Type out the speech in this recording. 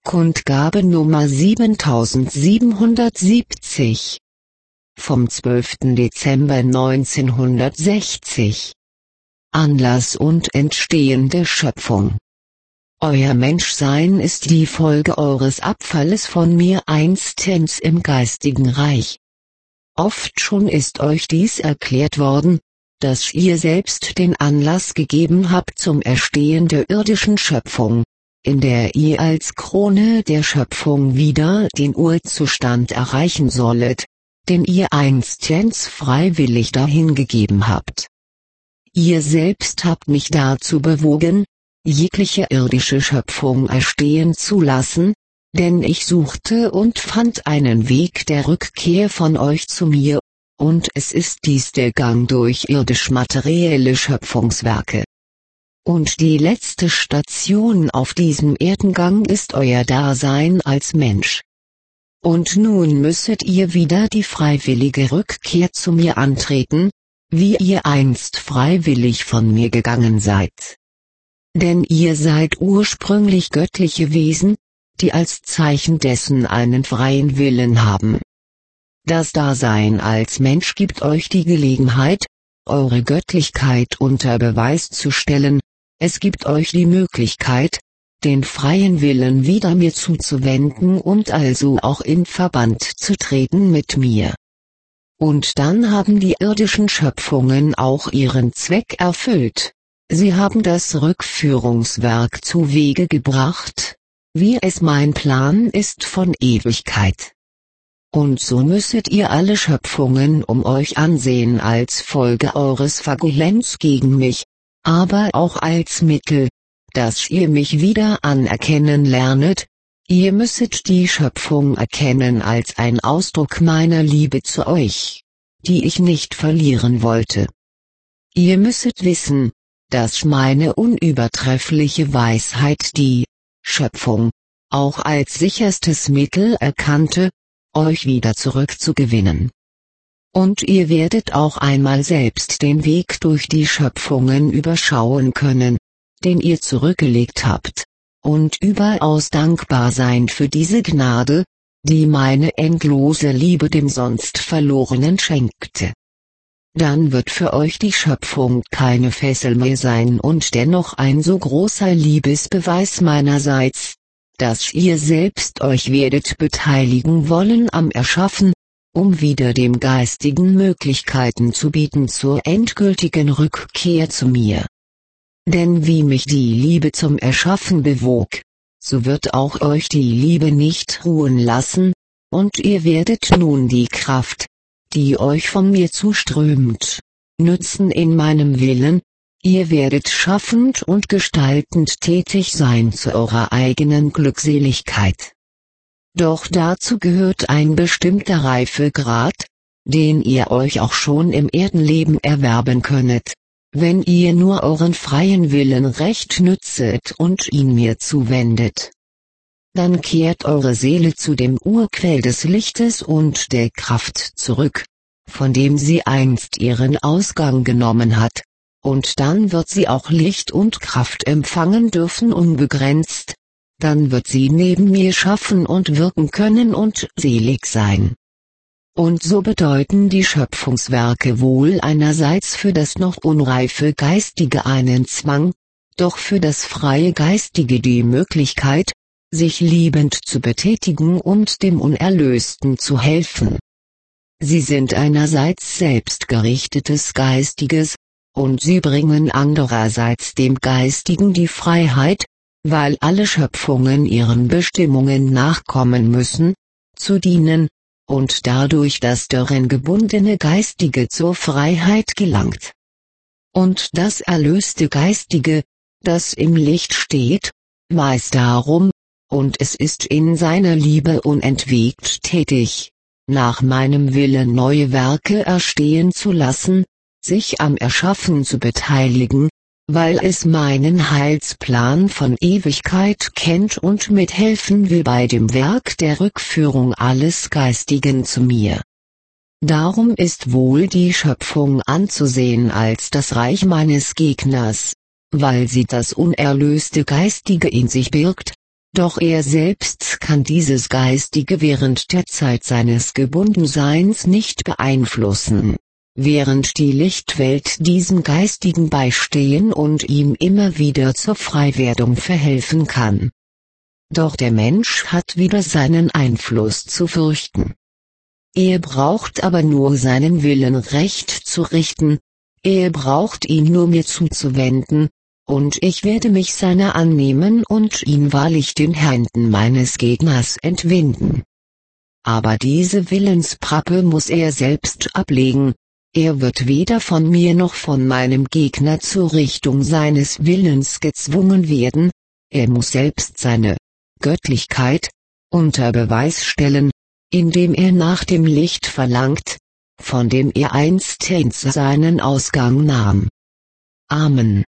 Kundgabe Nummer 7770 vom 12. Dezember 1960. Anlass und Entstehen der Schöpfung. Euer Menschsein ist die Folge eures Abfalles von mir einstens im geistigen Reich. Oft schon ist euch dies erklärt worden, dass ihr selbst den Anlass gegeben habt zum Erstehen der irdischen Schöpfung, in der ihr als Krone der Schöpfung wieder den Urzustand erreichen sollet, den ihr einstens freiwillig dahingegeben habt. Ihr selbst habt mich dazu bewogen, jegliche irdische Schöpfung erstehen zu lassen, denn ich suchte und fand einen Weg der Rückkehr von euch zu mir, und es ist dies der Gang durch irdisch-materielle Schöpfungswerke. Und die letzte Station auf diesem Erdengang ist euer Dasein als Mensch. Und nun müsset ihr wieder die freiwillige Rückkehr zu mir antreten, wie ihr einst freiwillig von mir gegangen seid. Denn ihr seid ursprünglich göttliche Wesen, die als Zeichen dessen einen freien Willen haben. Das Dasein als Mensch gibt euch die Gelegenheit, eure Göttlichkeit unter Beweis zu stellen, es gibt euch die Möglichkeit, den freien Willen wieder mir zuzuwenden und also auch in Verband zu treten mit mir. Und dann haben die irdischen Schöpfungen auch ihren Zweck erfüllt. Sie haben das Rückführungswerk zu Wege gebracht, wie es mein Plan ist von Ewigkeit. Und so müsset ihr alle Schöpfungen um euch ansehen als Folge eures Vergolens gegen mich, aber auch als Mittel, dass ihr mich wieder anerkennen lernet. Ihr müsset die Schöpfung erkennen als ein Ausdruck meiner Liebe zu euch, die ich nicht verlieren wollte. Ihr müsset wissen, dass meine unübertreffliche Weisheit die Schöpfung auch als sicherstes Mittel erkannte, euch wieder zurückzugewinnen. Und ihr werdet auch einmal selbst den Weg durch die Schöpfungen überschauen können, den ihr zurückgelegt habt, und überaus dankbar sein für diese Gnade, die meine endlose Liebe dem sonst Verlorenen schenkte. Dann wird für euch die Schöpfung keine Fessel mehr sein und dennoch ein so großer Liebesbeweis meinerseits, dass ihr selbst euch werdet beteiligen wollen am Erschaffen, um wieder dem Geistigen Möglichkeiten zu bieten zur endgültigen Rückkehr zu mir. Denn wie mich die Liebe zum Erschaffen bewog, so wird auch euch die Liebe nicht ruhen lassen, und ihr werdet nun die Kraft, die euch von mir zuströmt, nützen in meinem Willen. Ihr werdet schaffend und gestaltend tätig sein zu eurer eigenen Glückseligkeit. Doch dazu gehört ein bestimmter Reifegrad, den ihr euch auch schon im Erdenleben erwerben könnet, wenn ihr nur euren freien Willen recht nützet und ihn mir zuwendet. Dann kehrt eure Seele zu dem Urquell des Lichtes und der Kraft zurück, von dem sie einst ihren Ausgang genommen hat, und dann wird sie auch Licht und Kraft empfangen dürfen unbegrenzt. Dann wird sie neben mir schaffen und wirken können und selig sein. Und so bedeuten die Schöpfungswerke wohl einerseits für das noch unreife Geistige einen Zwang, doch für das freie Geistige die Möglichkeit, sich liebend zu betätigen und dem Unerlösten zu helfen. Sie sind einerseits selbstgerichtetes Geistiges, und sie bringen andererseits dem Geistigen die Freiheit, weil alle Schöpfungen ihren Bestimmungen nachkommen müssen, zu dienen, und dadurch das darin gebundene Geistige zur Freiheit gelangt. Und das erlöste Geistige, das im Licht steht, weiß darum, und es ist in seiner Liebe unentwegt tätig, nach meinem Willen neue Werke erstehen zu lassen, sich am Erschaffen zu beteiligen, weil es meinen Heilsplan von Ewigkeit kennt und mithelfen will bei dem Werk der Rückführung alles Geistigen zu mir. Darum ist wohl die Schöpfung anzusehen als das Reich meines Gegners, weil sie das unerlöste Geistige in sich birgt, Doch er selbst kann dieses Geistige während der Zeit seines Gebundenseins nicht beeinflussen, während die Lichtwelt diesem Geistigen beistehen und ihm immer wieder zur Freiwerdung verhelfen kann. Doch der Mensch hat wieder seinen Einfluss zu fürchten. Er braucht aber nur seinen Willen recht zu richten, er braucht ihn nur mir zuzuwenden, und ich werde mich seiner annehmen und ihn wahrlich den Händen meines Gegners entwinden. Aber diese Willensprappe muss er selbst ablegen, er wird weder von mir noch von meinem Gegner zur Richtung seines Willens gezwungen werden, er muss selbst seine Göttlichkeit unter Beweis stellen, indem er nach dem Licht verlangt, von dem er einstens seinen Ausgang nahm. Amen.